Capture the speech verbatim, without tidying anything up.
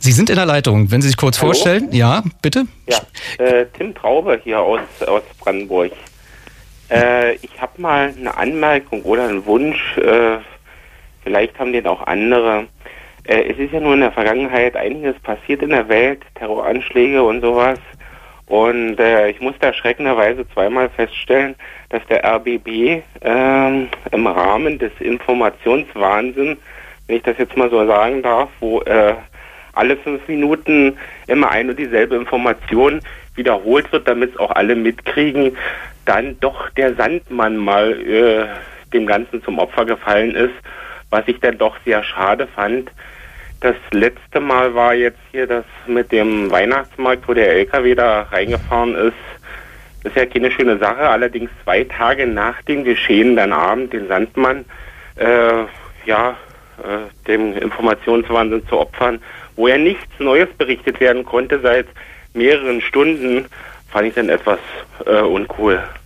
Sie sind in der Leitung. Wenn Sie sich kurz Hallo? vorstellen. Ja, bitte. Ja, äh, Tim Traube hier aus, aus Brandenburg. Äh, ich habe mal eine Anmerkung oder einen Wunsch, äh, vielleicht haben den auch andere. Äh, es ist ja nur in der Vergangenheit einiges passiert in der Welt, Terroranschläge und sowas. Und äh, ich musste erschreckenderweise zweimal feststellen, dass der R B B äh, im Rahmen des Informationswahnsinns, wenn ich das jetzt mal so sagen darf, wo äh, alle fünf Minuten immer ein und dieselbe Information wiederholt wird, damit es auch alle mitkriegen, dann doch der Sandmann mal äh, dem Ganzen zum Opfer gefallen ist, was ich dann doch sehr schade fand. Das letzte Mal war jetzt hier das mit dem Weihnachtsmarkt, wo der L K W da reingefahren ist. Das ist ja keine schöne Sache, allerdings zwei Tage nach dem Geschehen dann Abend den Sandmann äh, ja, äh, dem Informationswahnsinn zu opfern, wo ja nichts Neues berichtet werden konnte seit mehreren Stunden, fand ich dann etwas äh, uncool.